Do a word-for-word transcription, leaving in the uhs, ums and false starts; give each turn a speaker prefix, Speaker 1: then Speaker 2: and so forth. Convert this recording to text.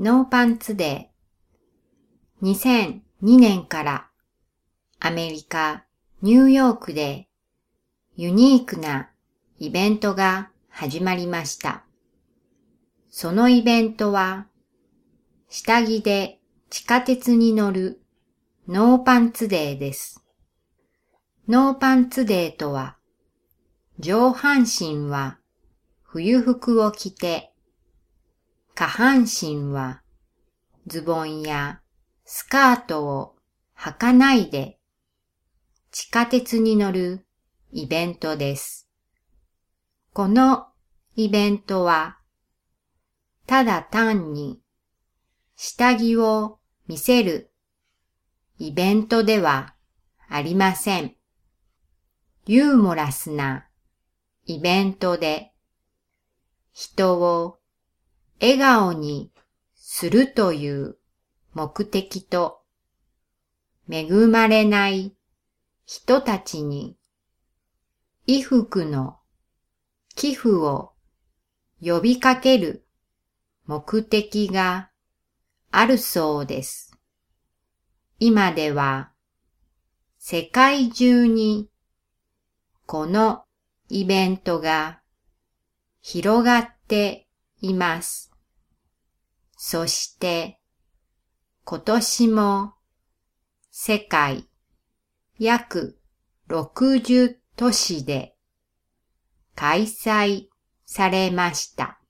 Speaker 1: ノーパンツデー。にせんにねんからアメリカ・ニューヨークでユニークなイベントが始まりました。そのイベントは下着で地下鉄に乗るノーパンツデーです。ノーパンツデーとは上半身は冬服を着て下半身はズボンやスカートを履かないで地下鉄に乗るイベントです。このイベントはただ単に下着を見せるイベントではありません。ユーモラスなイベントで人を笑顔にするという目的と恵まれない人たちに衣服の寄付を呼びかける目的があるそうです。今では世界中にこのイベントが広がっています。そして今年も世界約ろくじゅう都市で開催されました。